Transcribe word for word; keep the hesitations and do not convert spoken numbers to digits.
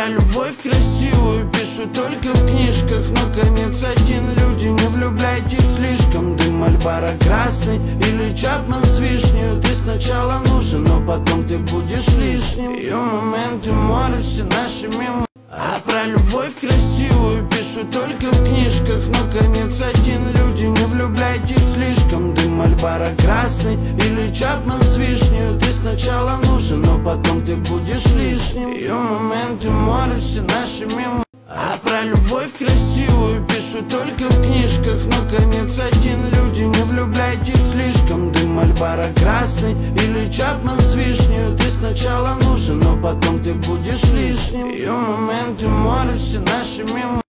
любовь красивую пишу только в книжках, но конец один. Люди, не влюбляйтесь слишком. Дым Мальборо красный или Чапман с вишней. Ты сначала нужен, но потом ты будешь лишним. Ее моменты море, все наши мимо. А про любовь красивую пишу только в книжках, но конец один. Люди, не влюбляйтесь слишком. Дым Мальборо красный или Чапман с вишней. Ты сначала нужен, но потом ты будешь лишним. Ее моменты море, все наши мимо. А про любовь красивую пишу только в книжках, но конец один. Люди, не влюбляйтесь слишком. Дым Мальборо красный или Чапман с вишней. Ты сначала нужен, но потом ты будешь лишним. Ее моменты море, все наши мимо.